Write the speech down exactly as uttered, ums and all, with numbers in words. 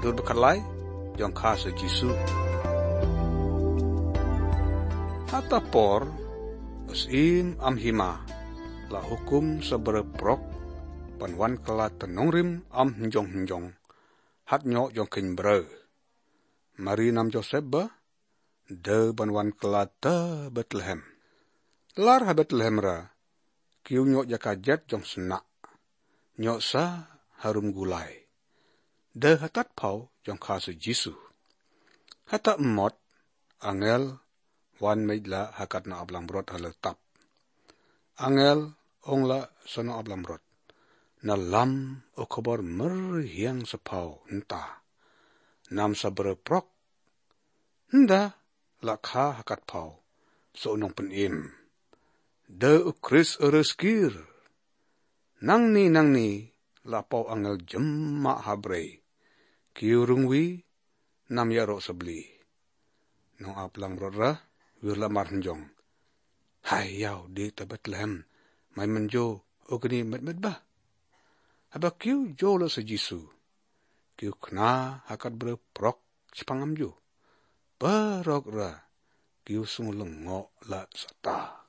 dur bekalai jong kha se Jisu. Hata por usim am hima la hukum sebereprok panwan kala tenongrim am hinjong-hinjong hat nyok jong kin bre. Mari nam Joseph ba de panwan kala te Bethlehem. Lar ha Bethlehem ra kiu nyok jakajet jong senak. Nyok sa harum gulai. De hatat pau jong kha se Jisu. Hata emot angel wan meidla hakat na ablang brot haletap. Angel ongla sono ablang brot. Na lam o kabar merhiang sepau entah. Nam sabre prok. Nda lakha hakat pau. So unong penim. De ukris ereskir. Nang ni nang ni lapau angel jemma habrei. Kiu rungwi nam yarok sebeli. Nong ablang brot ra wirla marhenjong. Hai yau di ta Bethlehem. Mai menjo ogni met-met bah. Aba kiu jo lo se Jisu. Kiu kena hakat bre prok sepangam jo. Barok ra kiu sung lengok la sata.